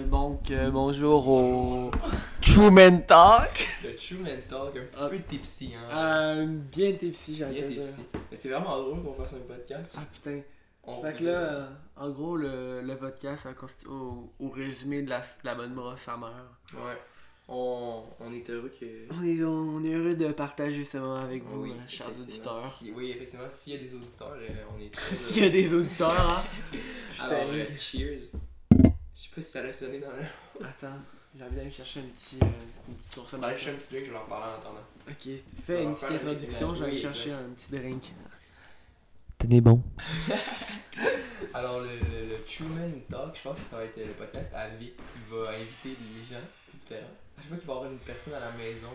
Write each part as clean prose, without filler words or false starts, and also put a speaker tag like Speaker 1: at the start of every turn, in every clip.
Speaker 1: Bonjour au True Man Talk.
Speaker 2: Le True Man Talk, un petit peu tipsy, hein.
Speaker 1: Bien tipsy, j'ai envie
Speaker 2: Bien
Speaker 1: de dire.
Speaker 2: tipsy. Mais c'est vraiment drôle qu'on fasse un podcast.
Speaker 1: Ah putain.
Speaker 2: On
Speaker 1: Fait que là, en gros, le podcast, ça consiste au résumé de la bonne brosse à mère.
Speaker 2: Ouais. On est heureux que.
Speaker 1: On est heureux de partager ce moment avec vous,
Speaker 2: Oui,
Speaker 1: chers
Speaker 2: effectivement.
Speaker 1: auditeurs.
Speaker 2: Oui, effectivement, s'il y a des auditeurs, on est très
Speaker 1: S'il y a des auditeurs, hein.
Speaker 2: Alors, cheers. Je sais pas si ça a sonné dans le.
Speaker 1: Attends, j'ai envie d'aller chercher une petite source à
Speaker 2: Je vais chercher un petit drink, je vais leur parler en attendant.
Speaker 1: Ok, fais une petite introduction, je vais aller chercher un petit drink.
Speaker 2: Tenez bon. Alors, le True Man Talk, je pense que ça va être le podcast à Vic qui va inviter des gens différents. À chaque fois qu'il va y avoir une personne à la maison,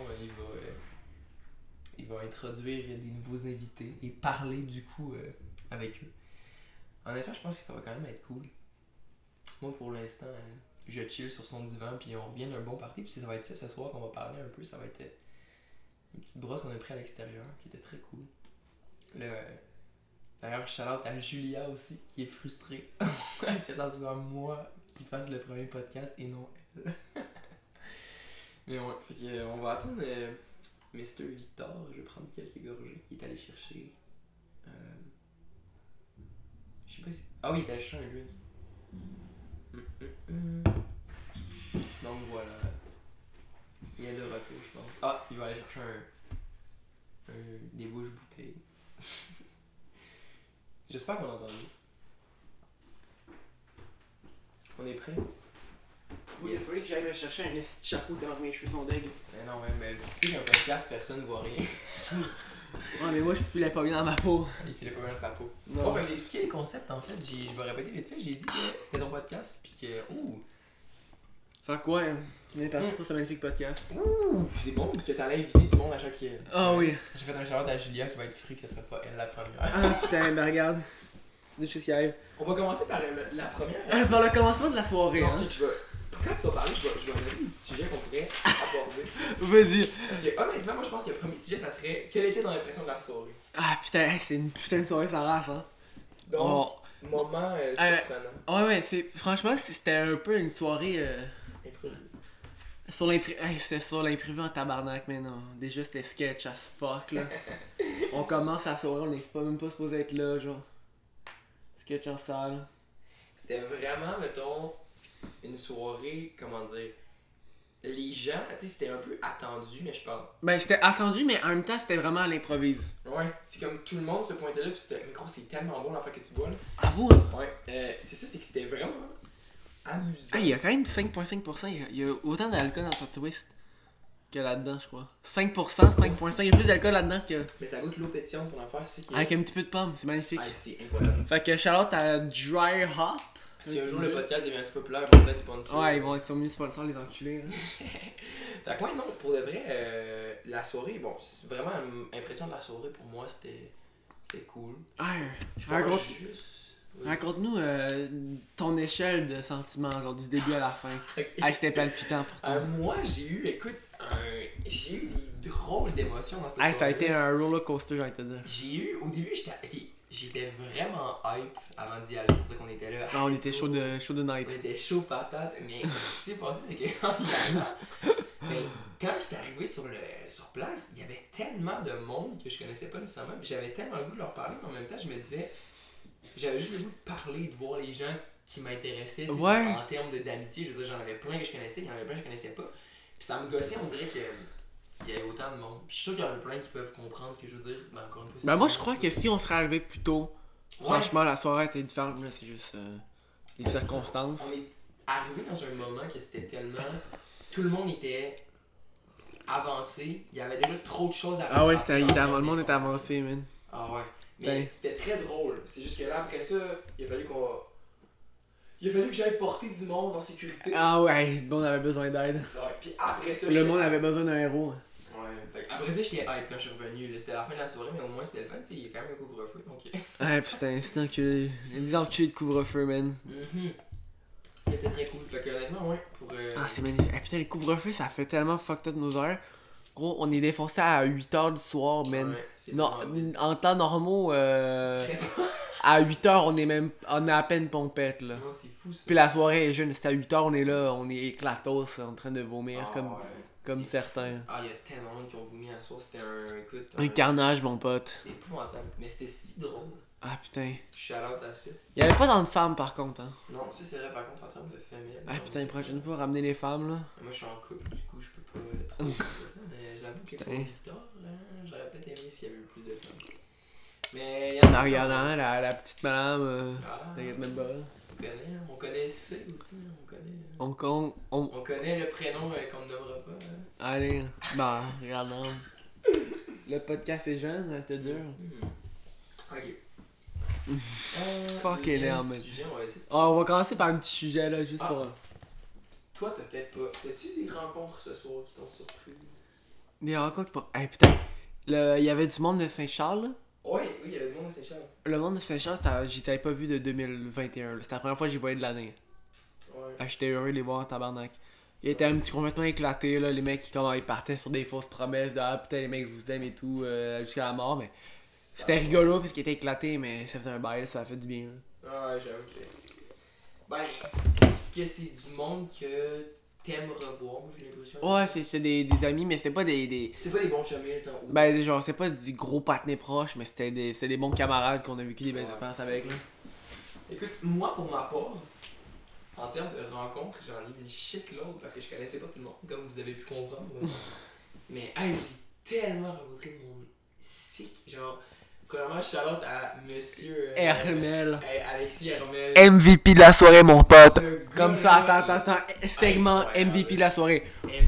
Speaker 2: il va introduire des nouveaux invités et parler du coup avec eux. Honnêtement, je pense que ça va quand même être cool. Moi, pour l'instant, je chill sur son divan puis on revient d'un bon party. Puis ça va être ça ce soir qu'on va parler un peu. Ça va être une petite brosse qu'on a pris à l'extérieur qui était très cool. D'ailleurs, shout-out à Julia aussi, qui est frustrée que ça soit moi qui fasse le premier podcast et non elle. Mais ouais, fait que, on va attendre Mr. Victor. Je vais prendre quelques gorgées. Il est allé chercher. Je sais pas si. Ah oui, il est allé chercher un drink. Donc voilà. Il est de retour, je pense. Ah, il va aller chercher des bouches bouteilles. J'espère qu'on entend bien. On est prêt?
Speaker 1: Oui, il faudrait que j'aille me chercher un petit chapeau quand mes cheveux sont deg.
Speaker 2: Mais non, mais tu sais qu'un podcast, personne ne voit rien.
Speaker 1: Ouais, mais moi je filais pas bien dans ma peau.
Speaker 2: Il filait pas bien dans sa peau.
Speaker 1: Non.
Speaker 2: Bon, fait que j'ai expliqué les concepts en fait. Je vais répéter vite fait. J'ai dit que c'était ton podcast, puis que. Ouh!
Speaker 1: Fait quoi, hein? On est parti pour ce magnifique podcast.
Speaker 2: Ouh! C'est bon que t'allais inviter du monde à chaque.
Speaker 1: Ah oui.
Speaker 2: J'ai fait un shout-out à Julia qui va être free que ce soit pas elle la première.
Speaker 1: Ah putain, ben regarde. Des choses qui arrivent.
Speaker 2: On va commencer par la première.
Speaker 1: Par le commencement de la soirée,
Speaker 2: Non,
Speaker 1: hein.
Speaker 2: quand tu vas parler, je vais donner des petits sujets qu'on pourrait aborder.
Speaker 1: Vas-y.
Speaker 2: Parce que honnêtement, moi je pense que le premier sujet, ça serait quelle était ton impression de la soirée?
Speaker 1: Ah putain, c'est une putain de soirée sans race, hein.
Speaker 2: Donc, moment surprenant.
Speaker 1: Ouais, franchement, c'était un peu une soirée c'était sur l'imprévu en tabarnak, mais non. Déjà, c'était sketch as fuck, là. On commence la soirée, on n'est même pas supposé être là, genre. Sketch en salle.
Speaker 2: C'était vraiment, mettons, une soirée, comment dire, les gens, tu sais, c'était un peu attendu, mais je pense.
Speaker 1: Ben, c'était attendu, mais en même temps, c'était vraiment à l'improvise.
Speaker 2: Ouais, c'est comme tout le monde se pointait là, pis c'était, gros, c'est tellement bon l'affaire que tu bois, là.
Speaker 1: Avoue, hein.
Speaker 2: Ouais, c'est ça, c'est que c'était vraiment amusant.
Speaker 1: Ah, il y a quand même 5,5%, il y a autant d'alcool dans cette twist que là-dedans, je crois. 5%, 5,5%, il y a plus d'alcool là-dedans que...
Speaker 2: Mais ça goûte l'eau pétillante, ton affaire, c'est qui.
Speaker 1: Avec un petit peu de pomme, c'est magnifique.
Speaker 2: Ah, c'est incroyable.
Speaker 1: Fait que shout-out à Dry Hop.
Speaker 2: Si un jour le podcast devient assez populaire, peut-être sponsor.
Speaker 1: Ouais, ils sont venus sponsor les enculés. Hein.
Speaker 2: Fait que ouais, non, pour de vrai, la soirée, bon, c'est vraiment l'impression de la soirée pour moi, c'était cool.
Speaker 1: Raconte-nous ton échelle de sentiments, genre du début à la fin.
Speaker 2: Okay.
Speaker 1: Hey, c'était palpitant pour toi.
Speaker 2: Moi, j'ai eu des drôles d'émotions dans cette soirée.
Speaker 1: Ça a été un roller coaster, j'ai envie de te dire.
Speaker 2: J'ai eu, au début, j'étais vraiment hype avant d'y aller, c'est ça qu'on était là.
Speaker 1: Non, on était chaud de night.
Speaker 2: On était chaud patate, mais ce qui s'est passé, c'est que quand j'étais arrivé sur place, il y avait tellement de monde que je connaissais pas nécessairement, puis j'avais tellement le goût de leur parler, mais en même temps, je me disais, j'avais juste le goût de parler, de voir les gens qui m'intéressaient en termes d'amitié. Je veux dire, j'en avais plein que je connaissais, il y en avait plein que je connaissais pas. Puis ça me gossait, on dirait qu'il y avait autant de monde. Puis je suis sûr qu'il y en a plein qui peuvent comprendre ce que je veux dire, mais encore une fois.
Speaker 1: Ben moi je crois que si on serait arrivé plus tôt, franchement la soirée était différente, là c'est juste les circonstances.
Speaker 2: On est arrivé dans un moment que c'était tellement... Tout le monde était avancé, il y avait déjà trop de choses à faire.
Speaker 1: Ah ouais, le monde était avancé, man.
Speaker 2: Ah ouais. Mais c'était très drôle. C'est juste que là, après ça, il a fallu que j'aille porter du monde en sécurité.
Speaker 1: Ah ouais, le monde avait besoin d'aide.
Speaker 2: Ouais, puis après ça,
Speaker 1: le monde avait besoin d'un héros.
Speaker 2: Ouais, après ça, j'étais hype quand je suis revenu. C'était la fin de la soirée, mais au moins c'était le fun. Tu sais, il y a quand même un couvre-feu, donc...
Speaker 1: Ah putain, c'est enculé. Il y a des enculés de couvre-feu, man.
Speaker 2: Mais c'est très cool. Fait que honnêtement, ouais, pour...
Speaker 1: Ah, c'est magnifique. Ah putain, les couvre-feux, ça fait tellement fucked up nos heures. Gros, on est défoncé à 8h du soir, man.
Speaker 2: Ouais,
Speaker 1: non, en temps normaux, À 8h, on est à peine pompette, là.
Speaker 2: Non, c'est fou ça.
Speaker 1: Puis la soirée est jeune, c'est à 8h, on est là, on est éclatos, en train de vomir, comme certains.
Speaker 2: Ah, il y a tellement de monde qui ont vomi à soir, c'était
Speaker 1: un carnage, mon pote.
Speaker 2: C'était épouvantable, mais c'était si drôle.
Speaker 1: Ah putain.
Speaker 2: Shout out à ça.
Speaker 1: Il y avait pas tant de femmes par contre, hein.
Speaker 2: Non, ça c'est vrai par contre en termes de famille.
Speaker 1: Ah putain, prochaine fois, ramener les femmes, là.
Speaker 2: Moi je suis en couple, du coup je peux pas trop dire ça, mais j'avoue que pour Victor, là, j'aurais peut-être aimé s'il y avait eu plus de femmes. Mais il y
Speaker 1: en regardant la petite madame, t'inquiète même pas.
Speaker 2: On connaît C aussi, on connaît le prénom qu'on ne nommera pas. Hein.
Speaker 1: Allez, bah, regardons. Le podcast est jeune, ça te dure.
Speaker 2: Ok.
Speaker 1: Fuck énorme, man.
Speaker 2: On
Speaker 1: on va commencer par un petit sujet là, juste pour.
Speaker 2: Toi, t'as peut-être pas. T'as-tu des rencontres ce soir qui t'ont surpris?
Speaker 1: Des rencontres pour. Hey putain, il y avait du monde de Saint-Charles là?
Speaker 2: Oui, il y avait du monde de Saint-Charles.
Speaker 1: Le monde de Saint-Charles, j'y avais pas vu de 2021. C'était la première fois que j'y voyais de l'année.
Speaker 2: Ouais.
Speaker 1: Ah, j'étais heureux de les voir en tabarnak. Ils étaient un petit complètement éclatés, là, les mecs qui ils partaient sur des fausses promesses de putain les mecs je vous aime et tout jusqu'à la mort, mais c'était rigolo parce qu'ils étaient éclatés, mais ça faisait un bail, ça a fait du bien.
Speaker 2: Là. Ouais, j'avoue que. Ben, c'est du monde que t'aimes revoir, moi j'ai l'impression.
Speaker 1: Ouais, c'est des amis, mais c'était pas des.
Speaker 2: C'est pas des bons chumés, le temps.
Speaker 1: Ben, genre, c'est pas des gros patinets proches, mais c'était des bons camarades qu'on a vécu des belles expériences avec, là.
Speaker 2: Écoute, moi pour ma part, en termes de rencontres, j'en ai une shitload parce que je connaissais pas tout le monde, comme vous avez pu comprendre. Mais hey, j'ai tellement rencontré de monde sick. Genre, premièrement, shout-out à monsieur
Speaker 1: Hermel.
Speaker 2: Alexis Hermel.
Speaker 1: MVP de la soirée, mon pote. Comme ça,
Speaker 2: là,
Speaker 1: attends. Segment MVP de la soirée.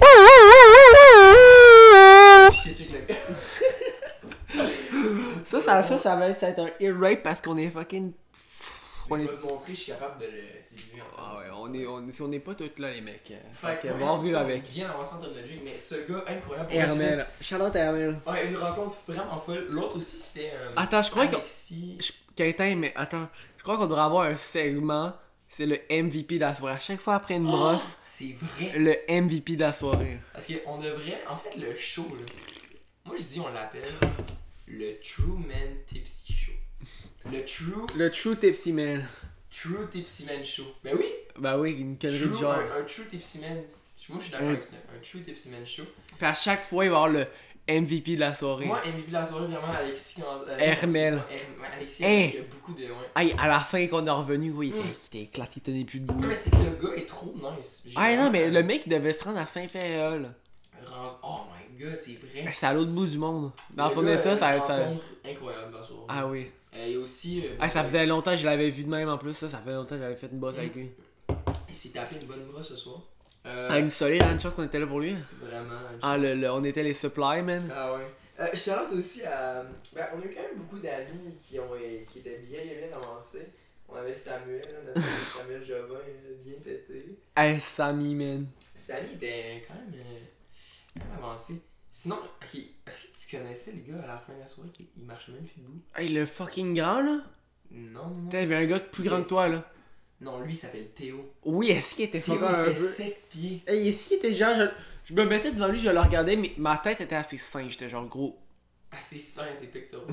Speaker 1: Ça va être un ear rape parce qu'on est fucking.
Speaker 2: Je vais te montrer, je suis capable de le diluer en
Speaker 1: Ah ouais, on est pas tous là, les mecs.
Speaker 2: Fait que
Speaker 1: on va vivre avec.
Speaker 2: Bien avancé en termes de jeu, mais ce gars incroyable.
Speaker 1: Hermel. Shout-out à Hermel.
Speaker 2: Ouais, une rencontre vraiment folle. L'autre aussi, c'était.
Speaker 1: Attends, je crois
Speaker 2: Alexis.
Speaker 1: mais attends. Je crois qu'on devrait avoir un segment. C'est le MVP de la soirée. À chaque fois après une brosse.
Speaker 2: C'est vrai.
Speaker 1: Le MVP de la soirée.
Speaker 2: Parce qu'on devrait. En fait, le show, là. Moi, je dis, on l'appelle le True Man Tipsy Show.
Speaker 1: Le True Tipsy Man.
Speaker 2: True Tipsy Man Show. Ben oui.
Speaker 1: Ben oui, une connerie de genre.
Speaker 2: Un True Tipsy Man. Moi, je suis d'accord avec ça. Un True Tipsy Man Show.
Speaker 1: Puis à chaque fois, il va y avoir le MVP de la soirée.
Speaker 2: Moi, MVP de la soirée, vraiment, Alexis.
Speaker 1: Hermel.
Speaker 2: Alexis, il y a beaucoup de. Ouais.
Speaker 1: Hey, à la fin, qu'on est revenu, oui, il était éclaté, il tenait plus debout.
Speaker 2: Non, mais c'est que ce gars est trop nice.
Speaker 1: Ah non, mais le mec, il devait se rendre à Saint-Féréol.
Speaker 2: Oh my god, c'est vrai.
Speaker 1: C'est à l'autre bout du monde. Dans son état, ça.
Speaker 2: Incroyable dans son.
Speaker 1: Ah oui.
Speaker 2: Et aussi.
Speaker 1: Ça faisait longtemps que je l'avais vu de même en plus, ça fait longtemps que j'avais fait une bosse avec lui.
Speaker 2: Il s'est tapé une bonne brosse ce soir.
Speaker 1: Une solide, une chance qu'on était là pour lui.
Speaker 2: Vraiment.
Speaker 1: On était les supply, man.
Speaker 2: Ah ouais. Shout-out aussi à. Ben, on a eu quand même beaucoup d'amis qui étaient bien avancés. On avait Samuel, notre ami Samuel Jobin, bien pété.
Speaker 1: Hey, Sammy, man.
Speaker 2: Sammy était quand même avancé. Sinon, ok, est-ce que tu connaissais le gars à la fin de la soirée qui marchait même plus debout?
Speaker 1: Hey, le fucking grand, là?
Speaker 2: Non.
Speaker 1: T'avais un gars plus grand que toi, là.
Speaker 2: Non, lui, il s'appelle Théo.
Speaker 1: Oui, est-ce qu'il était fucking un peu?
Speaker 2: 7 pieds.
Speaker 1: Hey, est-ce qu'il était genre... Je me mettais devant lui, je le regardais, mais ma tête était assez sain, j'étais genre gros.
Speaker 2: Assez sain, c'est pectoraux.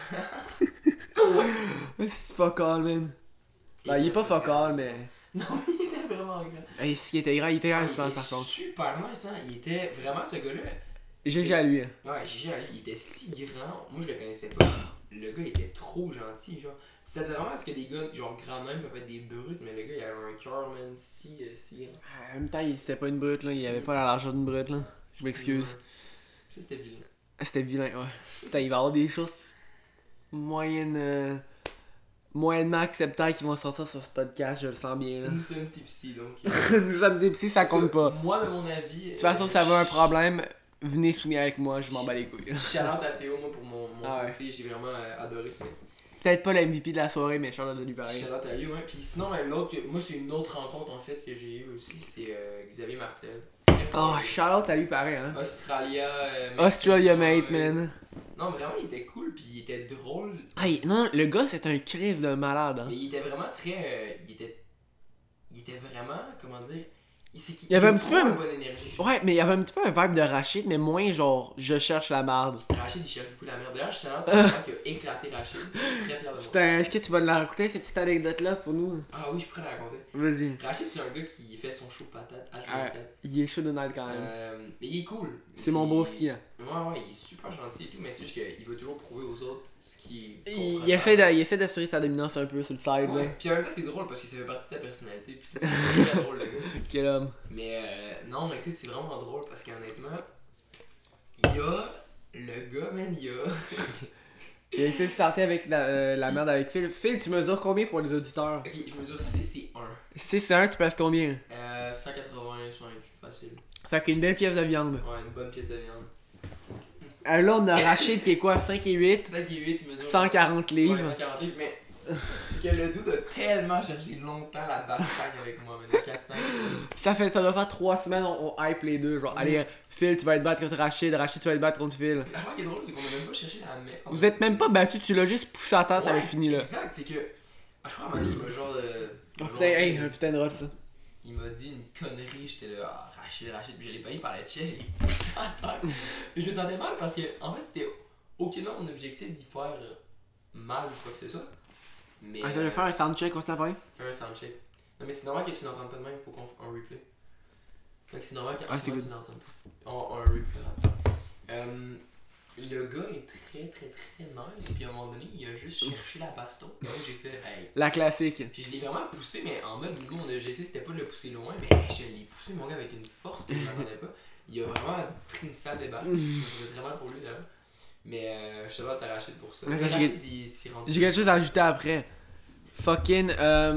Speaker 1: C'est fuck all, man. Ben, il est pas fuck all, mais...
Speaker 2: Non, mais il était vraiment grand.
Speaker 1: Hey, est-ce qu'il était grand? Il était grand, par contre.
Speaker 2: Super nice, hein. Il était vraiment ce gars-là.
Speaker 1: GG à lui.
Speaker 2: Ouais, GG à lui. Il était si grand. Moi, je le connaissais pas. Le gars, il était trop gentil, genre. C'était vraiment ce que des gars, genre, grands même peuvent être des brutes, mais le gars, il avait un cœur, man, si grand.
Speaker 1: En même temps, c'était pas une brute, là. Il avait pas la largeur d'une brute, là. Je m'excuse.
Speaker 2: Ça, c'était vilain.
Speaker 1: C'était vilain, ouais. Putain, il va y avoir des choses moyennement acceptables qui vont sortir sur ce podcast, je le sens bien, là.
Speaker 2: Nous sommes tipsy, donc.
Speaker 1: Nous sommes tipsy, ça compte pas.
Speaker 2: Moi, de mon avis.
Speaker 1: De toute façon, ça va un problème. Venez soumis avec moi, je m'en bats les couilles.
Speaker 2: Shout-out à Théo, moi, pour mon côté, j'ai vraiment adoré ce mec.
Speaker 1: Peut-être pas le MVP de la soirée, mais shout-out à lui pareil.
Speaker 2: Shout-out à lui, ouais. Puis sinon, l'autre, moi, c'est une autre rencontre en fait que j'ai eue aussi, c'est Xavier Martel.
Speaker 1: Oh, shout-out à lui pareil, hein.
Speaker 2: Australia
Speaker 1: mate, man.
Speaker 2: Non, vraiment, il était cool, puis il était drôle.
Speaker 1: Hey, non, le gars, c'est un crise de malade, hein.
Speaker 2: Mais il était vraiment très. Il était vraiment, comment dire,
Speaker 1: Il y avait un petit peu
Speaker 2: une bonne énergie.
Speaker 1: Ouais, mais il y avait un petit peu un vibe de Rachid, mais moins genre je cherche la merde.
Speaker 2: Rachid, il cherche beaucoup la merde. D'ailleurs, je suis tellement content qu'il a éclaté Rachid. Je suis très fier de moi.
Speaker 1: Putain, est-ce que tu vas la raconter cette petite anecdote-là pour nous?
Speaker 2: Ah oui, je pourrais la raconter.
Speaker 1: Vas-y.
Speaker 2: Rachid, c'est un gars qui fait son show patate H24.
Speaker 1: Il est chaud de night quand même.
Speaker 2: Mais il est cool.
Speaker 1: C'est mon beau ski. Hein.
Speaker 2: Ouais, il est super gentil et tout, mais c'est juste qu'il veut toujours prouver aux autres ce qui est.
Speaker 1: Il essaie d'assurer sa dominance un peu sur le side.
Speaker 2: Ouais,
Speaker 1: là.
Speaker 2: puis en même temps, c'est drôle parce que ça fait partie de sa personnalité. Puis c'est très drôle, le gars.
Speaker 1: Quel homme.
Speaker 2: Mais non, mais écoute, c'est vraiment drôle parce qu'honnêtement, il y a. Le gars, man, il y a.
Speaker 1: Il a essayé de starter avec la merde avec Phil. Phil, tu mesures combien pour les auditeurs?
Speaker 2: Ok, je mesure 6 et 1.
Speaker 1: 6 et 1, tu pèses combien?
Speaker 2: 185, facile.
Speaker 1: Fait qu'une belle pièce de viande.
Speaker 2: Ouais, une bonne pièce de viande.
Speaker 1: Là, on a Rachid qui est quoi? 5 et 8?
Speaker 2: 5 et 8, il mesure.
Speaker 1: 140 livres.
Speaker 2: Ouais, 140 livres, mais. C'est que le dude a tellement cherché longtemps la bataille avec moi, mais le castagne.
Speaker 1: Ça doit faire 3 semaines, on hype les deux. Genre, allez, Phil, tu vas être battre contre Rachid, Rachid, tu vas être battre contre Phil.
Speaker 2: L'affaire qui est drôle, c'est qu'on a même pas cherché la merde.
Speaker 1: Vous êtes même pas battu, tu l'as juste poussé à terre, ça avait fini là.
Speaker 2: Exact, c'est que. Je crois à un moment donné, il m'a genre.
Speaker 1: Oh, putain, hey, un putain de rot ça.
Speaker 2: Il m'a dit une connerie, j'étais là, ah, Rachid, puis je l'ai payé par la chest, je l'ai poussé à terre. Puis je me sentais mal parce que, en fait, c'était aucunement mon objectif d'y faire mal ou quoi que ce soit. Mais.
Speaker 1: Attends, je vais faire un soundcheck, on t'appelle.
Speaker 2: Fais un soundcheck. Non, mais c'est normal que tu n'entendes pas de même, il faut qu'on fasse un replay. Fait que c'est normal qu'en
Speaker 1: c'est
Speaker 2: ce moment
Speaker 1: good.
Speaker 2: tu n'entendes pas. Un replay. Le gars est très très très nice, puis à un moment donné, il a juste cherché la baston. Et là, j'ai fait, hey.
Speaker 1: La classique.
Speaker 2: Puis je l'ai vraiment poussé, mais en mode, nous, j'ai essayé, c'était pas de le pousser loin, mais je l'ai poussé, mon gars, avec une force que je m'attendais pas. Il a vraiment pris une sale débarque. Je me très mal pour lui d'ailleurs. Mais je te dois t'arracher pour ça.
Speaker 1: J'ai quelque chose à ajouter après. Fucking.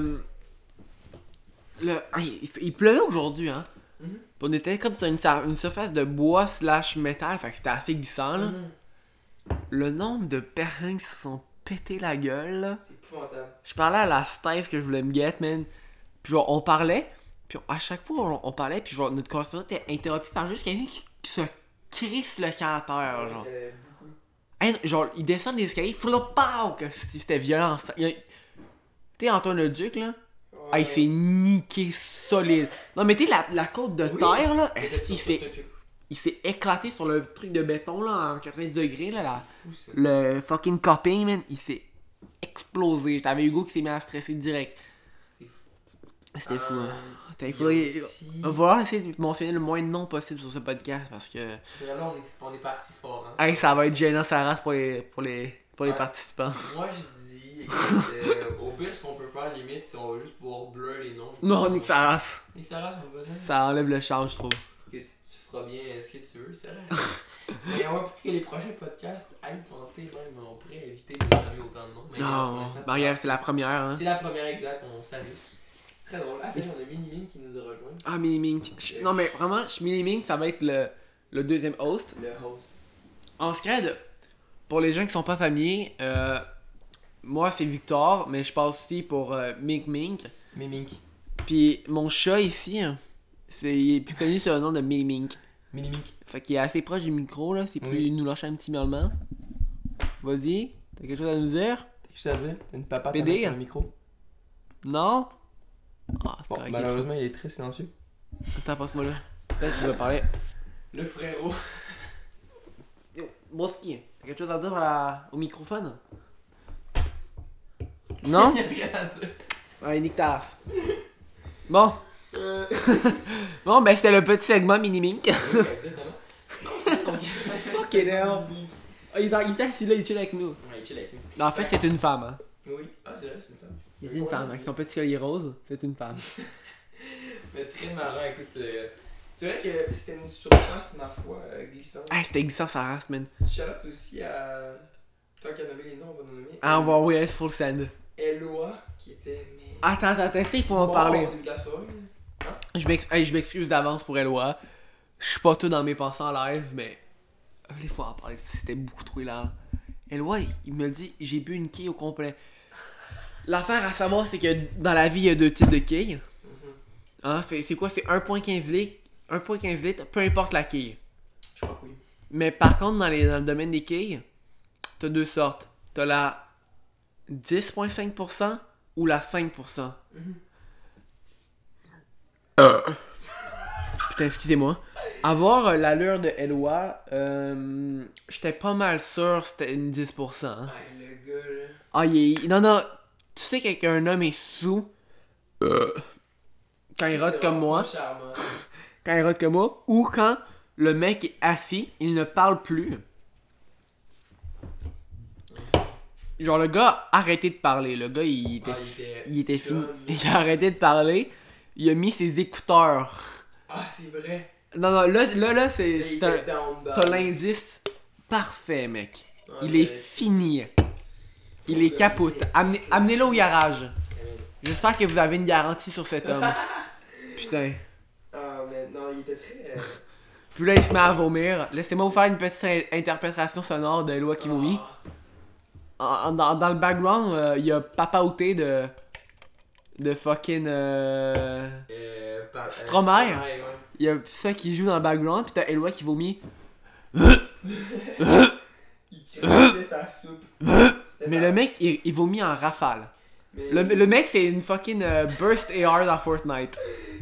Speaker 1: Il pleuvait aujourd'hui, hein.
Speaker 2: Mm-hmm.
Speaker 1: On était comme sur une surface de bois / métal, fait que c'était assez glissant, là.
Speaker 2: Mm-hmm.
Speaker 1: Le nombre de personnes qui se sont pété la gueule, là.
Speaker 2: C'est épouvantable.
Speaker 1: Je parlais à la Steve que je voulais me get, man. Puis genre, on parlait, puis à chaque fois, on parlait, puis genre, notre conversation était interrompue par juste quelqu'un qui se crisse le cœur à terre, genre. Hey, genre, il descend des escaliers, flop, que c'était violent. Tu sais, Antoine le Duc, là.
Speaker 2: Ouais.
Speaker 1: Ah, il s'est niqué solide. Non, mais tu sais, la côte de terre, là, il s'est éclaté sur le truc de béton, là, en 90 degrés, là.
Speaker 2: C'est fou, ça.
Speaker 1: Le fucking coping, man, il s'est explosé. T'avais Hugo qui s'est mis à stresser direct.
Speaker 2: C'est fou.
Speaker 1: C'était fou, hein. Il
Speaker 2: aussi...
Speaker 1: va essayer de mentionner le moins de noms possible sur ce podcast, parce que...
Speaker 2: Là, on est parti fort, hein.
Speaker 1: Hey, ça va être gênant, ça rate pour les participants.
Speaker 2: Moi, je dis, écoute, au pire, ce qu'on peut faire, limite, c'est on va juste pouvoir blur les noms.
Speaker 1: Non, nique sa race.
Speaker 2: Nique sa race, on va besoin.
Speaker 1: Ça enlève le charme, je trouve.
Speaker 2: Que tu feras bien ce que tu veux, c'est vrai. Mais on va peut-être que les prochains podcasts aillent penser, même, on pourrait éviter de nommer autant de noms. Mais
Speaker 1: Non, bah regarde, c'est la première, hein.
Speaker 2: C'est la première exacte, on s'amuse. Très drôle. Ah, c'est vrai, on a Mini-Ming qui nous a rejoint.
Speaker 1: Ah, Mini-Mink. Non, mais vraiment, Mini-Mink, ça va être le deuxième host.
Speaker 2: Le host.
Speaker 1: En scred, pour les gens qui sont pas familiers, moi c'est Victor, mais je passe aussi pour Mink Mink.
Speaker 2: Mimink.
Speaker 1: Puis mon chat ici, il est plus connu sous le nom de Mini-Mink.
Speaker 2: Mini-Mink.
Speaker 1: Fait qu'il est assez proche du micro, là, c'est plus
Speaker 2: Oui.
Speaker 1: nous lâcher un petit miaulement. Vas-y, t'as quelque chose à nous dire?
Speaker 2: Je t'ai dit, t'as une papate
Speaker 1: PD?
Speaker 2: sur le micro.
Speaker 1: Non? Ah, c'est
Speaker 2: Bon,
Speaker 1: correct.
Speaker 2: malheureusement, il est très silencieux.
Speaker 1: Attends, passe-moi là. Peut-être que tu veux parler.
Speaker 2: Le frérot.
Speaker 1: Yo, Boski, t'as quelque chose à dire au microphone? Non?
Speaker 2: Il y a rien à dire.
Speaker 1: Allez, nique ta race. Bon. Bon, ben c'était le petit segment Mini-Mink.
Speaker 2: Exactement. Non, c'est donc.
Speaker 1: Fucking hell. Ah, il est assis là, il chill avec nous.
Speaker 2: Ouais, il chill avec nous.
Speaker 1: Non, en fait, c'est une femme, hein.
Speaker 2: Oui. Ah, c'est vrai, c'est une femme.
Speaker 1: C'est une femme, avec son petit collier rose, c'est une femme.
Speaker 2: Mais très marrant, écoute. C'est vrai que c'était une surface, ma foi, glissante.
Speaker 1: Ah, c'était glissant sa race, man.
Speaker 2: Shout-out aussi à. Tant qu'à nommer les noms, on va nous nommer.
Speaker 1: Ah, on va envoyer full send.
Speaker 2: Eloa, qui était. Mais...
Speaker 1: Attends, il faut en parler.
Speaker 2: Au début de la soirée.
Speaker 1: Je m'excuse d'avance pour Eloi. Je suis pas tout dans mes pensées en live, mais. Il faut en parler, c'était beaucoup trop hilarant. Eloi, il me dit, j'ai bu une quille au complet. L'affaire à savoir, c'est que dans la vie, il y a deux types de quilles. Hein, c'est quoi? C'est 1.15 litres. 1.15 litres, peu importe la quille.
Speaker 2: Je crois que oui.
Speaker 1: Mais par contre, dans le domaine des quilles, t'as deux sortes. T'as la 10.5% ou la 5%. Putain, excusez-moi. Avoir l'allure de Eloi, j'étais pas mal sûr c'était une 10%. Hein.
Speaker 2: Ah, le gars, là.
Speaker 1: Ah, non, tu sais qu'un homme est sous quand il rote comme moi. Quand il rote comme moi, ou quand le mec est assis, il ne parle plus. Genre, le gars a arrêté de parler. Le gars, il était fini. Il a arrêté de parler. Il a mis ses écouteurs.
Speaker 2: Ah, c'est vrai.
Speaker 1: Non, là, t'as l'indice parfait, mec.
Speaker 2: Ouais,
Speaker 1: il est fini. Il est capote. Amenez-le au garage. J'espère que vous avez une garantie sur cet homme. Putain.
Speaker 2: Ah, mais non, il était très...
Speaker 1: Puis là, il se met à vomir. Laissez-moi vous faire une petite interprétation sonore de Eloi qui vomit. Dans le background, il y a Papa Outé de fucking Stromae.
Speaker 2: Ouais.
Speaker 1: Il y a ça qui joue dans le background, puis t'as Eloi qui vomit.
Speaker 2: Il crachait sa soupe.
Speaker 1: Mais le mec, il vomit en rafale. Le mec, c'est une fucking burst AR dans Fortnite.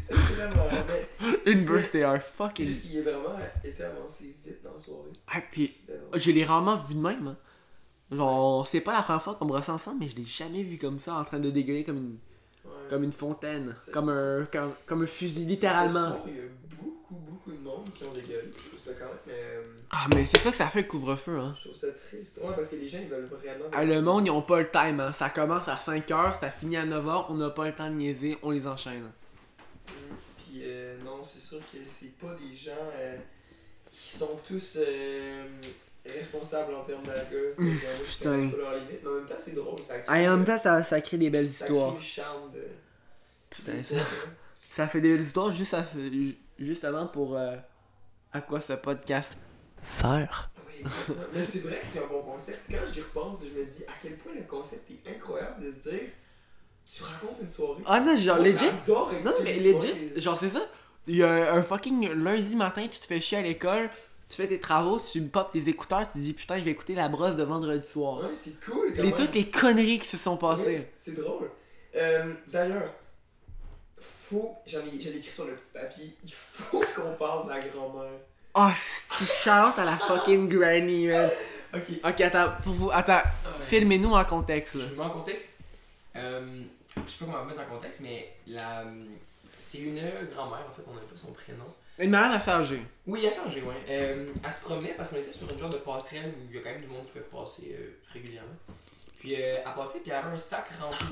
Speaker 1: Une burst AR, fuck
Speaker 2: C'est juste qu'il a vraiment été avancé vite dans la soirée.
Speaker 1: Ah, puis je l'ai rarement vu de même. Hein. Genre, c'est pas la première fois qu'on me ressent ensemble, mais je l'ai jamais vu comme ça, en train de dégueuler comme une fontaine. Comme un fusil, littéralement.
Speaker 2: Ce soir, il y a beaucoup de monde qui ont dégueulé. Je trouve ça quand même, mais...
Speaker 1: Ah, mais c'est ça que ça fait le couvre-feu, hein.
Speaker 2: Je trouve ça triste. Ouais, parce que les gens, ils veulent vraiment...
Speaker 1: Ah, le monde, ils ont pas le time, hein. Ça commence à 5h, ça finit à 9h, on n'a pas le temps de niaiser, on les enchaîne.
Speaker 2: Puis non, c'est sûr que c'est pas des gens qui sont tous responsables en termes d'alcool. C'est pas leur limite, mais en même temps, c'est drôle. En
Speaker 1: même temps, ça crée des belles histoires.
Speaker 2: Ça crée le charme de...
Speaker 1: Putain, ça fait des belles histoires juste avant pour... à quoi ce podcast sert.
Speaker 2: Oui, mais c'est vrai que c'est un bon concept. Quand j'y repense, je me dis à quel point le concept est incroyable de se dire... Tu racontes une soirée.
Speaker 1: Ah non, genre legit.
Speaker 2: Non,
Speaker 1: mais legit, genre c'est ça. Il y a un fucking lundi matin, tu te fais chier à l'école, tu fais tes travaux, tu popes tes écouteurs, tu te dis putain, je vais écouter la brosse de vendredi soir.
Speaker 2: Ouais, c'est cool.
Speaker 1: Toutes les conneries qui se sont passées.
Speaker 2: Ouais, c'est drôle. D'ailleurs, je l'ai écrit sur le petit papier, il faut qu'on parle de la grand-mère.
Speaker 1: Oh, c'est chante à la fucking granny, man.
Speaker 2: Ok,
Speaker 1: attends, filmez-nous en contexte. Là.
Speaker 2: Je vous mets en contexte. Je sais pas comment mettre en contexte, mais c'est une grand-mère, en fait, on n'a pas son prénom.
Speaker 1: Une madame assez âgée.
Speaker 2: Oui, assez âgée, ouais. Elle se promenait parce qu'on était sur une genre de passerelle où il y a quand même du monde qui peut passer régulièrement. Puis elle passait, puis elle avait un sac rempli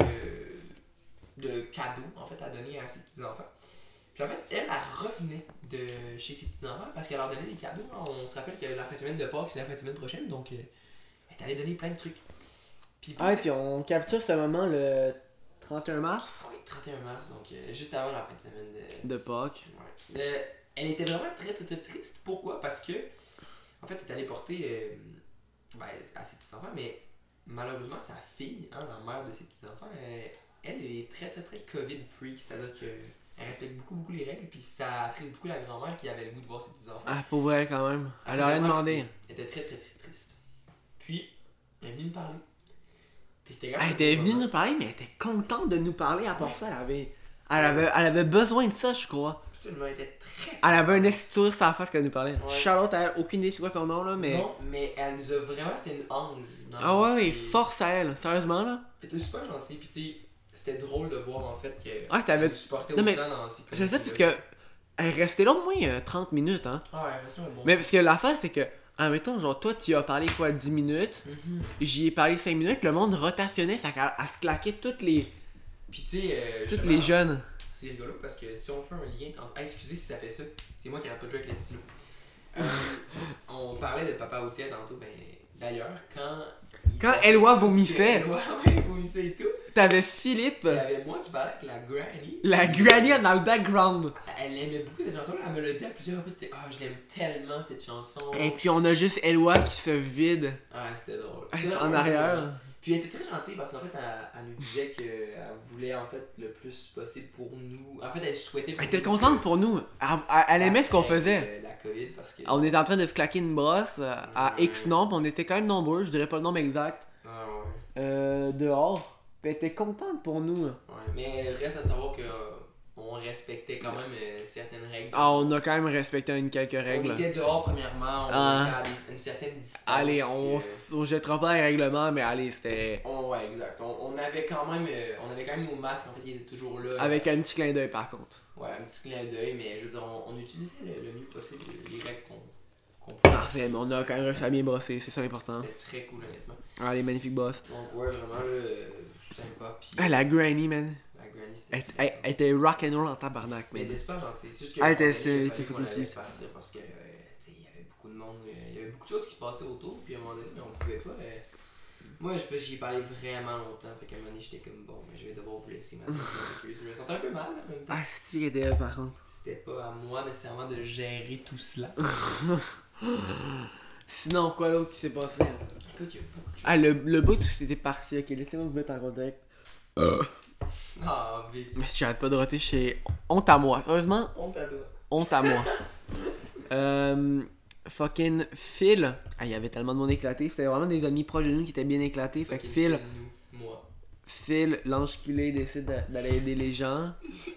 Speaker 2: de cadeaux, en fait, à donner à ses petits-enfants. Puis en fait, elle revenait de chez ses petits-enfants parce qu'elle leur donnait des cadeaux. On se rappelle que la fin de semaine de Pâques, c'est la fin de semaine prochaine, donc elle est allée donner plein de trucs.
Speaker 1: Puis on capture ce moment le 31 mars.
Speaker 2: Oui, 31 mars, donc juste avant la fin de semaine
Speaker 1: de Pâques.
Speaker 2: Ouais. Elle était vraiment très triste. Pourquoi? Parce que, en fait, elle est allée porter à ses petits-enfants, mais malheureusement, sa fille, la mère de ses petits-enfants, elle est très COVID-freak, c'est-à-dire qu'elle respecte beaucoup les règles, puis ça attriste beaucoup la grand-mère qui avait le goût de voir ses petits-enfants.
Speaker 1: Ah, pour vrai, quand même. Elle aurait demandé.
Speaker 2: Elle était très triste. Puis, elle est venue nous parler.
Speaker 1: Elle était venue nous parler, mais elle était contente de nous parler. À part ça, elle avait besoin de ça, je crois.
Speaker 2: Absolument, elle était très...
Speaker 1: Elle avait un esture sur la face qu'elle nous parlait.
Speaker 2: Ouais.
Speaker 1: Charlotte, elle a aucune idée c'est quoi son nom, là, mais...
Speaker 2: Non, mais elle nous a vraiment... C'était une ange.
Speaker 1: Ah ouais, force à elle. Sérieusement, là.
Speaker 2: Elle était super gentille, puis tu sais, c'était drôle de voir, en fait,
Speaker 1: t'avais...
Speaker 2: nous supportait autant dans ces...
Speaker 1: Je sais, parce que... Elle restait là au moins 30 minutes, hein.
Speaker 2: Ah, elle restait un bon...
Speaker 1: Mais parce que l'affaire, c'est que... Admettons, genre, toi, tu as parlé quoi, 10 minutes, j'y ai parlé 5 minutes, le monde rotationnait, fait qu'elle se claquait toutes les...
Speaker 2: Puis tu sais...
Speaker 1: toutes les jeunes.
Speaker 2: C'est rigolo parce que si on fait un lien entre... Ah, excusez si ça fait ça, c'est moi qui n'arrête pas de jouer avec les stylos. On parlait de Papa Outé tantôt, ben... D'ailleurs, quand
Speaker 1: Eloi vomissait...
Speaker 2: Eloi vomissait et tout...
Speaker 1: T'avais Philippe...
Speaker 2: Il y avait moi qui parlais avec la granny.
Speaker 1: La granny dans le background.
Speaker 2: Elle aimait beaucoup cette chanson, elle me l'a dit à plusieurs reprises, c'était je l'aime tellement cette chanson.
Speaker 1: Et puis on a juste Eloi qui se vide.
Speaker 2: Ah, c'était drôle.
Speaker 1: En arrière.
Speaker 2: Drôle. Puis elle était très gentille parce qu'en fait, elle nous disait qu'elle voulait en fait le plus possible pour nous. En fait, elle souhaitait.
Speaker 1: Elle était contente pour nous. Elle aimait ce qu'on faisait.
Speaker 2: La COVID parce que...
Speaker 1: On était en train de se claquer une brosse à X nombre, on était quand même nombreux, je dirais pas le nombre exact.
Speaker 2: Ah ouais.
Speaker 1: Dehors. Puis elle était contente pour nous.
Speaker 2: Ouais, mais reste à savoir que on respectait quand même certaines règles.
Speaker 1: Ah, on a quand même respecté quelques règles.
Speaker 2: On était dehors premièrement, on était à une certaine distance.
Speaker 1: Allez, on jettera pas les règlements, mais allez, c'était...
Speaker 2: Ouais, exact. On avait quand même nos masques, en fait, ils étaient toujours là.
Speaker 1: Avec un petit clin d'œil, par contre.
Speaker 2: Ouais, un petit clin d'œil, mais je veux dire, on utilisait le mieux possible les règles qu'on pouvait.
Speaker 1: Parfait, mais on a quand même réussi à bien brosser, c'est ça l'important.
Speaker 2: C'était très cool, honnêtement.
Speaker 1: Ah, les magnifiques boss.
Speaker 2: Donc, ouais, vraiment, là, sympa. Puis,
Speaker 1: Ah, la granny, man.
Speaker 2: la granny, c'était.
Speaker 1: Elle était rock'n'roll en tabarnak,
Speaker 2: Mais
Speaker 1: man.
Speaker 2: elle était super gentille. C'est juste que.
Speaker 1: Ah, elle était
Speaker 2: fucking
Speaker 1: fucking
Speaker 2: laisse
Speaker 1: sweet.
Speaker 2: partir parce que, tu sais, il y avait beaucoup de monde, il y avait beaucoup de choses qui se passaient autour, puis à un moment donné, on pouvait pas. Moi, je pense que j'y ai parlé vraiment longtemps, fait qu'à un moment donné, j'étais comme bon, mais je vais devoir vous laisser maintenant. Je me sentais un peu mal, en même temps.
Speaker 1: Ah, c'est qui était là, par contre.
Speaker 2: C'était pas à moi nécessairement de gérer tout cela.
Speaker 1: Sinon, quoi d'autre qui s'est passé?
Speaker 2: Écoute, il y a beaucoup de choses.
Speaker 1: Ah, le bout où c'était parti, ok, laissez-moi vous mettre en contact.
Speaker 2: Ah, Vic.
Speaker 1: Mais si j'arrête pas de roter chez... Honte à moi, heureusement,
Speaker 2: Honte à toi.
Speaker 1: honte à moi. Fucking Phil. Ah, il y avait tellement de monde éclaté. C'était vraiment des amis proches de nous qui étaient bien éclatés. Fait que Phil,
Speaker 2: Moi.
Speaker 1: Phil, l'enculé, décide d'aller aider les gens.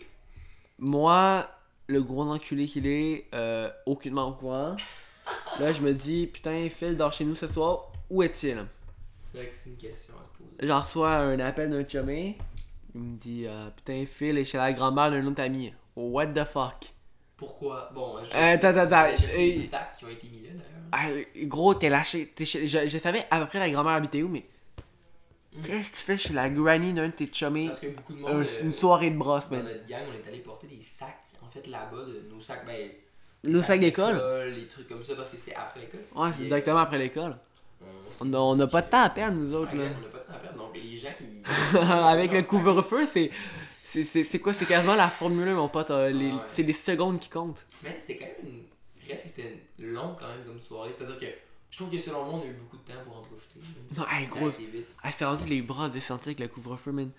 Speaker 1: Moi, le gros enculé qu'il est, aucunement au courant. Là, je me dis, putain, Phil dort chez nous ce soir. Où est-il?
Speaker 2: C'est vrai que c'est une question à se poser.
Speaker 1: J'en reçois un appel d'un chumé. Il me dit, putain, Phil est chez la grand-mère d'un autre ami. What the fuck?
Speaker 2: Pourquoi? Bon,
Speaker 1: attends.
Speaker 2: J'ai des sacs qui ont été mis là d'ailleurs.
Speaker 1: Ah, gros, t'es lâché. Je savais à peu près la grand-mère habitait où, mais. Qu'est-ce que tu fais chez la granny d'un de tes chummés?
Speaker 2: Parce que beaucoup de monde.
Speaker 1: Une soirée de brosse,
Speaker 2: dans
Speaker 1: man.
Speaker 2: notre gang, on est allé porter des sacs, en fait, là-bas, de nos sacs, ben.
Speaker 1: Nos sacs d'école?
Speaker 2: Les trucs comme ça, parce que c'était après l'école.
Speaker 1: Ouais, c'est exactement après l'école.
Speaker 2: On
Speaker 1: On n'a pas de temps à perdre, nous autres, là.
Speaker 2: On n'a pas de temps à perdre, donc les gens qui.
Speaker 1: Avec le couvre-feu, c'est quoi? C'est quasiment la formule, mon pote.
Speaker 2: Ouais.
Speaker 1: C'est des secondes qui comptent.
Speaker 2: Mais c'était quand même une. Reste que c'était long quand même comme soirée. C'est-à-dire que je trouve que selon moi, on a eu beaucoup de temps pour en profiter.
Speaker 1: Non, hey, gros. Ah, c'est rendu les bras descendus avec le couvre-feu, man.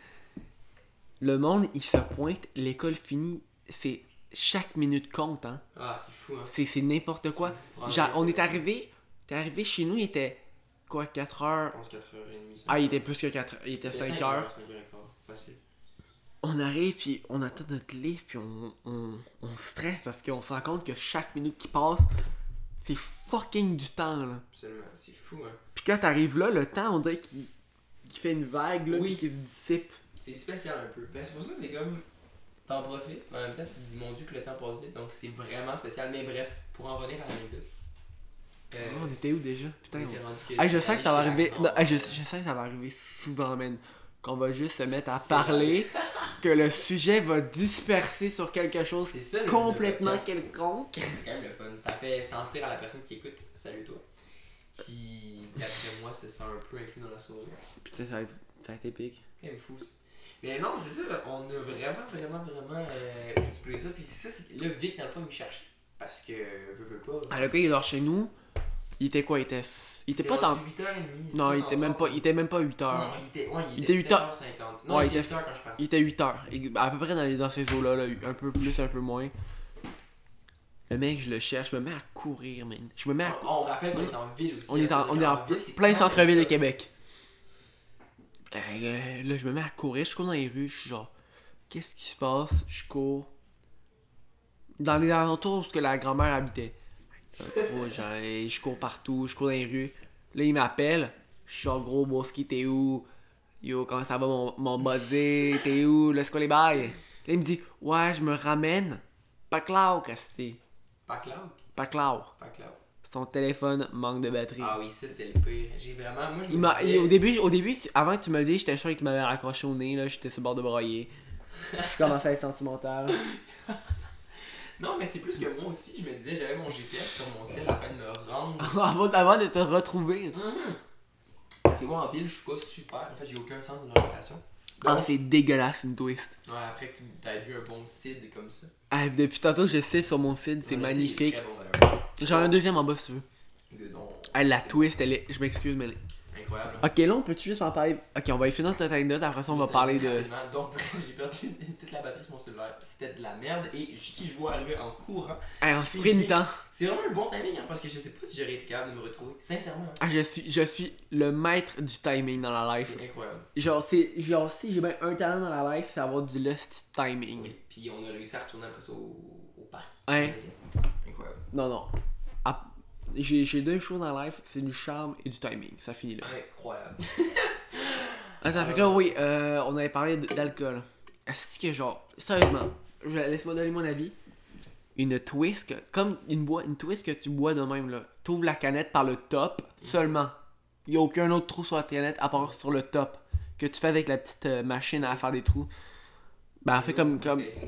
Speaker 1: Le monde, il se pointe, l'école finie, c'est chaque minute compte, hein.
Speaker 2: Ah, c'est fou, hein.
Speaker 1: C'est n'importe quoi. Genre, on est arrivé, t'es arrivé chez nous, il était quoi, 4h?
Speaker 2: Je pense 4h30.
Speaker 1: Ah, il était plus que 4h, il était 5h.
Speaker 2: 5h15, facile.
Speaker 1: On arrive, puis on attend notre livre, puis on stresse parce qu'on se rend compte que chaque minute qui passe, c'est fucking du temps, là.
Speaker 2: Absolument, c'est fou, hein.
Speaker 1: Puis quand t'arrives là, le temps, on dirait qu'il fait une vague, là,
Speaker 2: Oui.
Speaker 1: puis qu'il se dissipe.
Speaker 2: C'est spécial un peu. Ben, c'est pour ça que c'est comme. T'en profites, mais en même temps, tu te dis, mon dieu, que le temps passe vite, donc c'est vraiment spécial. Mais bref, pour en revenir à l'anecdote.
Speaker 1: On était où déjà? Putain,
Speaker 2: on était rendu que.
Speaker 1: Ah, je sens que ça va
Speaker 2: aller chez
Speaker 1: arriver.
Speaker 2: la
Speaker 1: Non,
Speaker 2: grand-mère.
Speaker 1: je sens que ça va arriver souvent, man. Qu'on va juste se mettre à parler, que le sujet va disperser sur quelque chose
Speaker 2: C'est ça, le
Speaker 1: complètement
Speaker 2: podcast.
Speaker 1: quelconque.
Speaker 2: C'est quand même le fun. Ça fait sentir à la personne qui écoute, salut toi, qui, d'après moi, se sent un peu inclus dans la soirée.
Speaker 1: Putain, ça va être épique.
Speaker 2: C'est quand même fou ça. Mais non, c'est ça, on a vraiment eu du plaisir. Puis c'est ça, c'est là, Vic, dans le fond, il me cherche. Parce que, veux pas.
Speaker 1: Ah, le gars, il dort chez nous. Il était quoi? Il était pas tant.
Speaker 2: 8h30.
Speaker 1: Non, il était même pas 8h.
Speaker 2: Non, il
Speaker 1: était
Speaker 2: était
Speaker 1: 8h.
Speaker 2: 7h50. Non,
Speaker 1: Ouais,
Speaker 2: il était 8h quand je passe.
Speaker 1: Il était 8h. À peu près dans ces eaux-là, là, un peu plus, un peu moins. Le mec, je le cherche, je me mets à courir, man. Je me mets à
Speaker 2: On rappelle qu'on est en ville aussi.
Speaker 1: On est en
Speaker 2: ville, c'est
Speaker 1: plein
Speaker 2: quand
Speaker 1: centre-ville de
Speaker 2: même
Speaker 1: Québec. Là, je me mets à courir, je cours dans les rues, je suis genre, qu'est-ce qui se passe? Je cours. Dans les alentours où la grand-mère habitait. Je cours partout, je cours dans les rues. Là, il m'appelle. Je suis genre, gros, Boski, t'es où? Yo, comment ça va mon buzzé? T'es où? Là, c'est quoi les bails? Là, il me dit, ouais, je me ramène. Pas clair, Casti.
Speaker 2: Pas cloud.
Speaker 1: Pas clair.
Speaker 2: Pas cloud.
Speaker 1: Son téléphone manque de batterie.
Speaker 2: Ah oui, ça c'est le pire. J'ai vraiment. Moi, je
Speaker 1: Il
Speaker 2: me
Speaker 1: m'a,
Speaker 2: disais-
Speaker 1: au début, avant que tu me le dises, j'étais sûr qu'il m'avait raccroché au nez, là, j'étais sur le bord de broyer. Je commençais à être sentimental.
Speaker 2: Non, mais c'est plus que moi aussi, je me disais, j'avais mon GPS sur mon cell afin de me rendre.
Speaker 1: avant de te retrouver.
Speaker 2: Parce que moi en ville, je suis pas super. En fait, j'ai aucun sens de l'orientation.
Speaker 1: Ah, c'est dégueulasse une twist.
Speaker 2: Ouais, après que tu t'as vu un bon CID comme ça.
Speaker 1: Ah, depuis tantôt, je sais sur mon site, c'est
Speaker 2: Ouais,
Speaker 1: magnifique.
Speaker 2: très bon, d'ailleurs.
Speaker 1: J'en ai un deuxième en bas si tu veux.
Speaker 2: Donc,
Speaker 1: Ah, la
Speaker 2: c'est
Speaker 1: twist, elle est. Je m'excuse, mais elle est
Speaker 2: incroyable.
Speaker 1: Ok, là, on peut-tu juste en parler? Ok, on va y finir cette anecdote, après ça, on va parler de.
Speaker 2: Donc, j'ai perdu toute la batterie sur mon cellulaire. C'était de la merde et je vois arriver en courant.
Speaker 1: Hey, en sprintant.
Speaker 2: C'est vraiment un bon timing, hein, parce que je sais pas si j'aurais été capable de me retrouver. Sincèrement.
Speaker 1: Ah, je suis le maître du timing dans la life.
Speaker 2: C'est incroyable.
Speaker 1: Genre, si j'ai bien un talent dans la life, c'est avoir du lust timing.
Speaker 2: Oui. Puis on a réussi à retourner après ça au parc.
Speaker 1: Hein?
Speaker 2: Incroyable.
Speaker 1: Non. Ah, j'ai deux choses dans la life, c'est du charme et du timing. Ça finit là.
Speaker 2: Incroyable.
Speaker 1: Attends, fait que là, oui, on avait parlé d'alcool. Est-ce que, genre, sérieusement, laisse-moi donner mon avis. Une twist, comme une twist que tu bois de même, là. T'ouvres la canette par le top seulement. Il n'y a aucun autre trou sur la canette à part sur le top. Que tu fais avec la petite machine à faire des trous. Ben, elle fait comme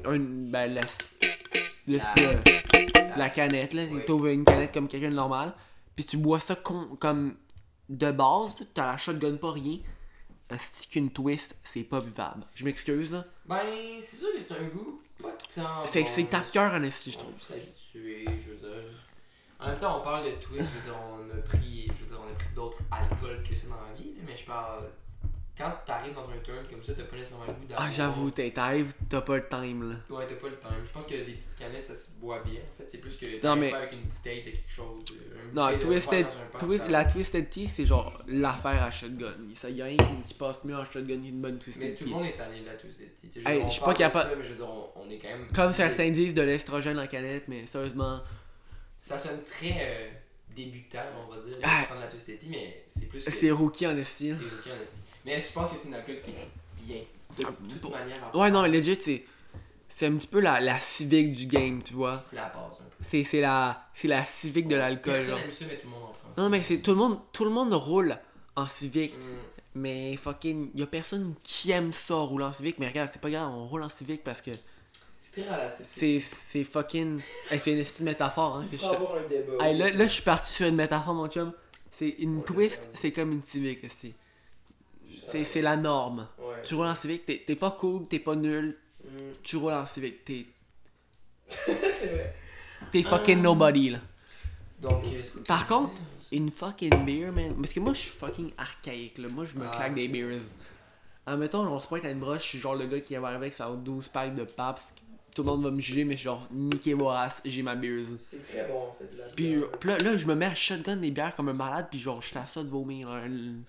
Speaker 1: la canette, là.
Speaker 2: Oui.
Speaker 1: T'ouvres une canette comme quelqu'un de normal. Puis tu bois ça comme de base, t'as la shotgun pas rien. C'est qu'une twist, c'est pas buvable. Je m'excuse, là.
Speaker 2: Ben, c'est sûr que c'est un goût pas tant.
Speaker 1: C'est tape-cœur en esti, je trouve.
Speaker 2: On peut s'habituer, je veux dire. En même temps, on parle de twist, je veux dire, on a pris d'autres alcools que ça dans la vie, là, mais je parle. Quand t'arrives dans un turn comme ça, t'as pas nécessairement le goût d'avoir.
Speaker 1: Ah, j'avoue, t'arrives, t'as pas le time, là.
Speaker 2: Ouais, t'as pas le time. Je pense que des petites canettes, ça se boit bien. En fait, c'est plus que
Speaker 1: Non,
Speaker 2: t'arrives
Speaker 1: mais-
Speaker 2: pas avec une bouteille de quelque chose.
Speaker 1: Non, la Twisted Tea, c'est genre l'affaire à shotgun. Ça y a rien qui passe mieux en shotgun qu'une bonne Twisted
Speaker 2: Mais
Speaker 1: Tea.
Speaker 2: tout le monde est tanné de la Twisted Tea.
Speaker 1: Hey, je suis pas capable.
Speaker 2: Ça, mais je veux dire, on est quand même.
Speaker 1: Comme certains disent de l'estrogène en canette, mais sérieusement.
Speaker 2: Ça sonne très débutant, on va dire, de
Speaker 1: Ah.
Speaker 2: prendre la Twisted Tea, mais c'est plus que.
Speaker 1: C'est rookie en esti.
Speaker 2: C'est rookie en esti. Mais je pense que c'est une alcool qui est bien. De toute manière.
Speaker 1: Ouais, non, mais legit, c'est un petit peu la civique du game, tu vois.
Speaker 2: C'est la base un peu.
Speaker 1: C'est la civique de l'alcool,
Speaker 2: Personne
Speaker 1: genre.
Speaker 2: aime ça, mais tout le monde en prend.
Speaker 1: Non, mais c'est tout le monde roule en civique.
Speaker 2: Mm.
Speaker 1: Mais fucking, y a personne qui aime ça rouler en civique. Mais regarde, c'est pas grave, on roule en civique parce que
Speaker 2: C'est très relatif.
Speaker 1: c'est fucking. Hey, c'est une estime métaphore, hein.
Speaker 2: Il faut avoir un débat.
Speaker 1: Hey, là, je suis parti sur une métaphore, mon chum. C'est une twist, c'est comme une civique aussi. C'est la norme.
Speaker 2: Ouais.
Speaker 1: Tu roules en civique, t'es pas cool, t'es pas nul.
Speaker 2: Mm.
Speaker 1: Tu roules en civique,
Speaker 2: C'est vrai.
Speaker 1: t'es fucking nobody, là.
Speaker 2: Donc, est-ce que tu
Speaker 1: Par
Speaker 2: disais,
Speaker 1: contre, une fucking beer, man. Parce que moi, je suis fucking archaïque, là. Moi, je me
Speaker 2: Ah,
Speaker 1: claque des
Speaker 2: c'est-
Speaker 1: beers. Admettons, on se pointe à une broche, je suis genre le gars qui va arriver avec sa 12 packs de Pabst. Tout le monde va me juger, mais je suis genre, niquez vos races, j'ai ma beers.
Speaker 2: c'est très bon en fait. De la
Speaker 1: Puis
Speaker 2: bière.
Speaker 1: là, je me mets à shotgun des bières comme un malade, puis genre, je suis à ça de vomir, là.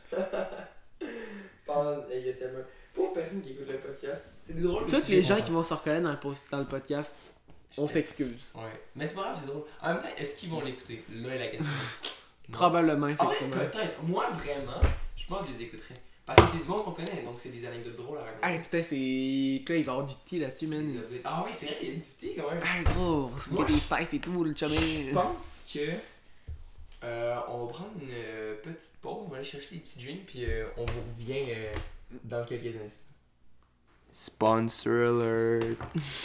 Speaker 2: Il y a tellement. Pour personne qui écoute le podcast, c'est des drôles.
Speaker 1: Tous les gens qui vont se reconnaître dans le podcast, on s'excuse.
Speaker 2: Ouais. Mais c'est pas grave, c'est drôle. En même temps, est-ce qu'ils vont l'écouter? Là est la question. Non.
Speaker 1: Probablement,
Speaker 2: Ah ouais,
Speaker 1: effectivement.
Speaker 2: peut-être. Moi, vraiment, je pense que je les écouterais. Parce que c'est du monde qu'on connaît, donc c'est des anecdotes drôles à raconter.
Speaker 1: Hey, putain, c'est. Là, il va y avoir du thé là-dessus, man.
Speaker 2: Ah oui, c'est vrai, il y a du thé quand même.
Speaker 1: Hey, gros, c'est
Speaker 2: Moi,
Speaker 1: des fêtes et tout, le chumé.
Speaker 2: Je pense que on va prendre une petite pause, on va aller chercher des petits drinks, puis on vous revient dans quelques instants. Sponsor alert.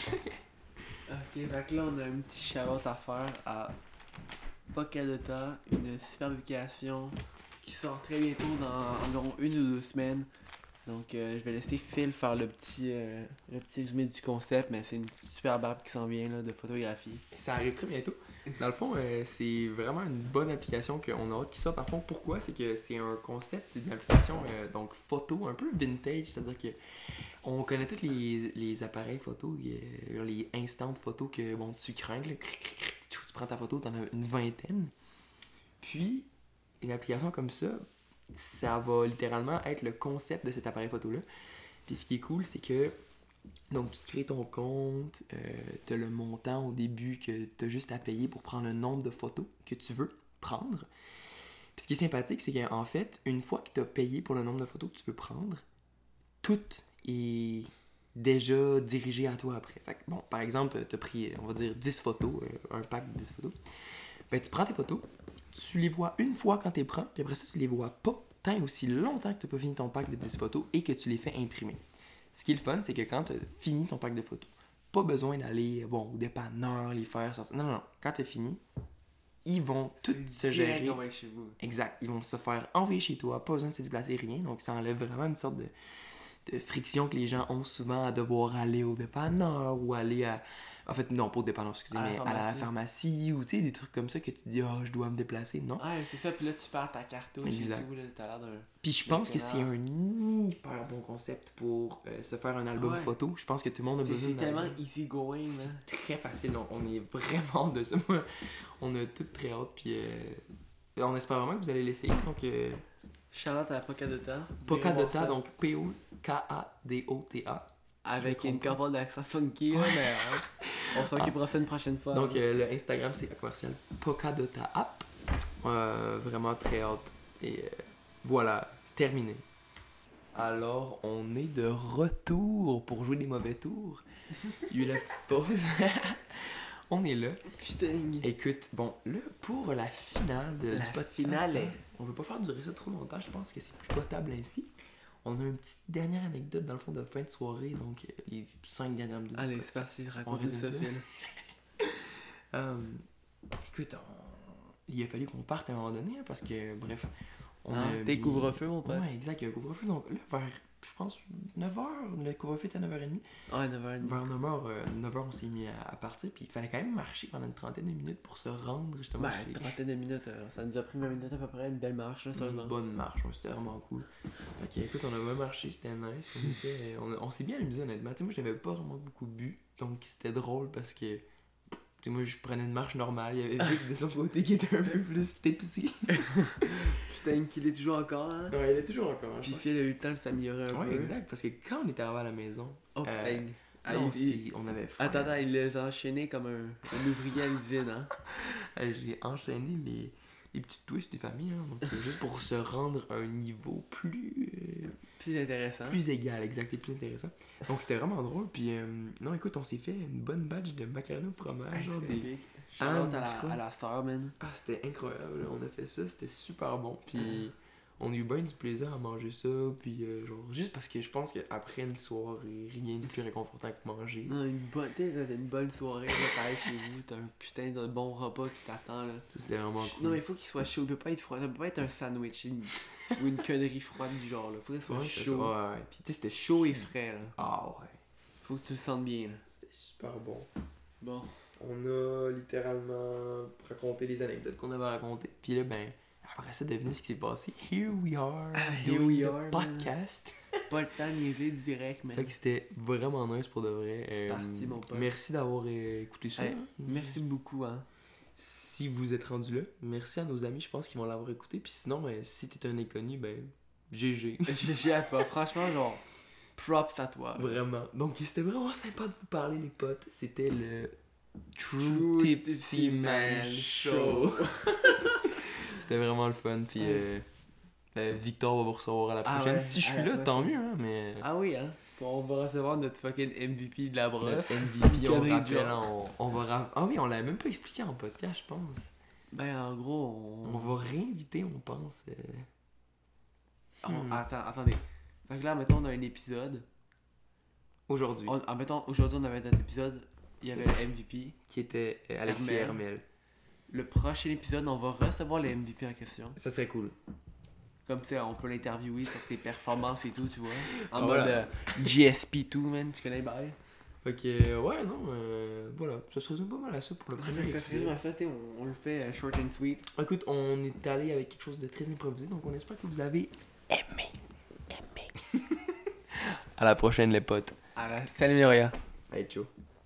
Speaker 1: Ok, fait que là, on a un petit shout à faire à Pocadota, une supervication qui sort très bientôt dans environ 1 ou 2 semaines. Donc, je vais laisser Phil faire le petit résumé du concept, mais c'est une petite super barbe qui s'en vient là, de photographie.
Speaker 2: Ça arrive très bientôt. Dans le fond, c'est vraiment une bonne application qu'on a hâte qu'il sorte. Par contre, pourquoi? C'est que c'est un concept d'une application donc photo, un peu vintage, c'est-à-dire que on connaît tous les appareils photo, les instant photos que bon, tu crains, là, tu prends ta photo, t'en as une vingtaine. Puis, une application comme ça va littéralement être le concept de cet appareil photo-là. Puis ce qui est cool, c'est que donc tu te crées ton compte, tu as le montant au début que tu as juste à payer pour prendre le nombre de photos que tu veux prendre. Puis ce qui est sympathique, c'est qu'en fait, une fois que tu as payé pour le nombre de photos que tu veux prendre, tout est déjà dirigé à toi après. Fait que, bon, par exemple, tu as pris, on va dire, 10 photos, un pack de 10 photos. Ben, tu prends tes photos, tu les vois une fois quand tu les prends, puis après ça, tu les vois pas tant aussi longtemps que tu n'as pas fini ton pack de 10 photos et que tu les fais imprimer. Ce qui est le fun, c'est que quand tu as fini ton pack de photos, pas besoin d'aller au dépanneur, les faire sortir. Non. Quand tu as fini, ils vont tout se gérer.
Speaker 1: Chez vous.
Speaker 2: Exact. Ils vont se faire envoyer chez toi, pas besoin de se déplacer, rien. Donc ça enlève vraiment une sorte de friction que les gens ont souvent à devoir aller au dépanneur ou aller En fait, non, pas au dépanneur, excusez, mais à la pharmacie ou tu sais, des trucs comme ça que tu te dis, je dois me déplacer, non?
Speaker 1: Ouais, c'est ça, puis là, tu perds ta cartouche
Speaker 2: exact.
Speaker 1: et tout, là, t'as l'air d'un...
Speaker 2: Puis je pense que c'est un hyper bon concept pour se faire un album photo. Je pense que tout le monde a besoin
Speaker 1: C'est tellement easy going, là.
Speaker 2: C'est très facile, on est vraiment de ça. Moi, on a tout très hâte, puis on espère vraiment que vous allez l'essayer, donc...
Speaker 1: Shout-out à Pokadota.
Speaker 2: Pokadota, donc P-O-K-A-D-O-T-A.
Speaker 1: Avec une couple d'accent funky, là, mais on s'occupera ça une prochaine fois.
Speaker 2: Donc le Instagram, c'est commercial Pokadota App. Vraiment très hâte. Et voilà, terminé. Alors, on est de retour pour jouer des mauvais tours. Il y a eu la petite pause. On est là.
Speaker 1: Putain.
Speaker 2: Écoute, bon, là, pour la finale du podcast,
Speaker 1: finale,
Speaker 2: on veut pas faire durer ça trop longtemps. Je pense que c'est plus potable ainsi. On a une petite dernière anecdote dans le fond de fin de soirée, donc les 5 dernières minutes.
Speaker 1: Allez, c'est parti, raconte ça, Phil.
Speaker 2: Écoute, il a fallu qu'on parte à un moment donné, parce que, bref, on a
Speaker 1: t'es couvre-feu, mon pote.
Speaker 2: Ouais, exact, il y a un couvre-feu. Donc là, vers, je pense, 9h, le couvre-feu était à 9h30.
Speaker 1: Ouais, 9h30.
Speaker 2: Vers 9h, on s'est mis à partir, puis il fallait quand même marcher pendant une trentaine de minutes pour se rendre justement
Speaker 1: chez... une trentaine de minutes, ça nous a pris 20 minutes à peu près, une belle marche, là,
Speaker 2: une bonne marche, c'était vraiment cool. Fait que, écoute, on a bien marché, c'était nice, on s'est bien amusé honnêtement. Tu sais, moi, j'avais pas vraiment beaucoup bu, donc c'était drôle parce que, tu sais, moi, je prenais une marche normale, il y avait Vic de son côté qui était un peu plus tipsy.
Speaker 1: Putain, qu'il est toujours encore, hein?
Speaker 2: Ouais, il est toujours encore, hein.
Speaker 1: Puis il a eu le temps de s'améliorer un peu.
Speaker 2: Ouais, exact, parce que quand on était arrivé à la maison,
Speaker 1: putain.
Speaker 2: On avait faim.
Speaker 1: Attends, il les a enchaînés comme un ouvrier à l'usine, hein?
Speaker 2: J'ai enchaîné les petites twists des familles, hein, donc juste pour se rendre à un niveau plus
Speaker 1: intéressant.
Speaker 2: Plus égal, exact, et plus intéressant. Donc c'était vraiment drôle, puis non, écoute, on s'est fait une bonne batch de macaroni au fromage, genre des...
Speaker 1: à la sœur, man.
Speaker 2: Ah, c'était incroyable, on a fait ça, c'était super bon, puis... On a eu bien du plaisir à manger ça, puis genre, juste parce que je pense qu'après une soirée, rien de plus réconfortant que manger.
Speaker 1: Non, t'as une bonne soirée, là, t'arrives chez vous, t'as un putain de bon repas qui t'attend, là.
Speaker 2: Ça, c'était vraiment cool.
Speaker 1: Non, mais il faut qu'il soit chaud, il peut pas être froid, ça peut pas être un sandwich ou une connerie froide du genre, là. Faut qu'il soit chaud.
Speaker 2: Ouais. Puis tu sais, c'était
Speaker 1: chaud et frais, là.
Speaker 2: Ah ouais.
Speaker 1: Faut que tu le sentes bien, là.
Speaker 2: C'était super bon.
Speaker 1: Bon.
Speaker 2: On a littéralement raconté les anecdotes qu'on avait racontées, puis là, ben... Après ça, devinez ce qui s'est passé. Here we are, doing the podcast.
Speaker 1: Pas le temps de niaiser direct, mais...
Speaker 2: Fait que c'était vraiment nice pour de vrai.
Speaker 1: Parti, mon pote.
Speaker 2: Merci d'avoir écouté ça.
Speaker 1: Merci beaucoup, hein.
Speaker 2: Si vous êtes rendu là, merci à nos amis, je pense qu'ils vont l'avoir écouté. Puis sinon, si t'es un inconnu, GG.
Speaker 1: GG à toi. Franchement, genre, props à toi.
Speaker 2: Vraiment. Donc, c'était vraiment sympa de vous parler, les potes. C'était le True Tipsy Man Show. C'était vraiment le fun, puis Victor va vous recevoir à la prochaine. Si je suis là, tant mieux, hein, mais...
Speaker 1: Ah oui, hein. On va recevoir notre fucking MVP de la brosse.
Speaker 2: Notre MVP, on rappelle, on va... Ah oui, on l'avait même pas expliqué en podcast, je pense.
Speaker 1: En gros,
Speaker 2: on va réinviter, on pense.
Speaker 1: Attendez. Fait que là, mettons, on a un épisode.
Speaker 2: Aujourd'hui.
Speaker 1: Aujourd'hui, on avait notre épisode, il y avait le MVP.
Speaker 2: Qui était Alexis Hermel.
Speaker 1: Le prochain épisode, on va recevoir le MVP en question.
Speaker 2: Ça serait cool.
Speaker 1: Comme ça, on peut l'interviewer sur ses performances et tout, tu vois. En mode GSP tout, man. Tu connais Bye?
Speaker 2: Fait que, ouais, non, voilà. Ça se résume pas mal à ça pour le premier épisode. Ça se résume
Speaker 1: à ça, on le fait short and sweet.
Speaker 2: Écoute, on est allé avec quelque chose de très improvisé, donc on espère que vous avez aimé. À la prochaine, les potes.
Speaker 1: Salut, Léoria.
Speaker 2: Hey, ciao.